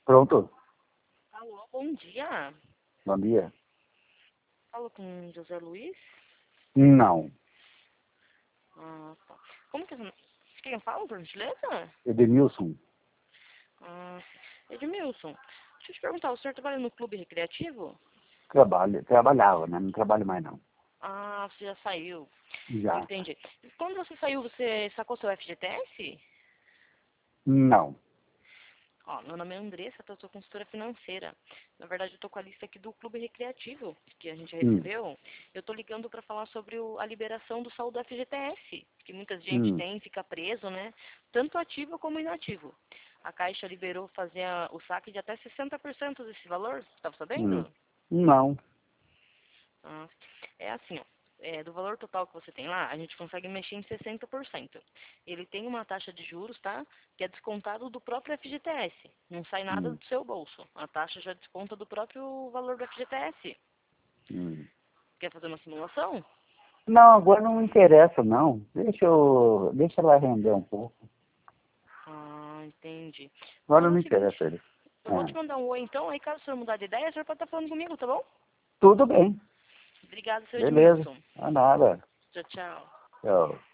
Pronto? Alô, bom dia. Bom dia. Falo com José Luiz? Não. Tá. Como que quem fala, por gentileza? Edenilson. Ah, Edmilson, deixa eu te perguntar, o senhor trabalha no clube recreativo? Trabalhava, né? Não trabalho mais não. Ah, você já saiu. Já. Entendi. Quando você saiu, você sacou seu FGTS? Não. Ó, meu nome é Andressa, eu sou consultora financeira. Na verdade, eu tô com a lista aqui do clube recreativo que a gente Hum. recebeu. Eu tô ligando para falar sobre a liberação do saldo do FGTS, que muita gente Hum. tem e fica preso, né? Tanto ativo como inativo. A Caixa liberou fazer o saque de até 60% desse valor, estava Hum. sabendo? Não. Ah, é assim, ó. Do valor total que você tem lá, a gente consegue mexer em 60%. Ele tem uma taxa de juros, tá? Que é descontado do próprio FGTS. Não sai nada Hum. do seu bolso. A taxa já desconta do próprio valor do FGTS. Hum. Quer fazer uma simulação? Não, agora não me interessa, não. Deixa ela render um pouco. Ah, entendi. Vou Agora fazer não o me seguinte. interessa ele. Eu vou te É. mandar um oi então, aí caso o senhor mudar de ideia, o senhor pode estar falando comigo, tá bom? Tudo bem. Obrigado, seu Beleza. Edmilson. Não é nada. Tchau, tchau. Tchau.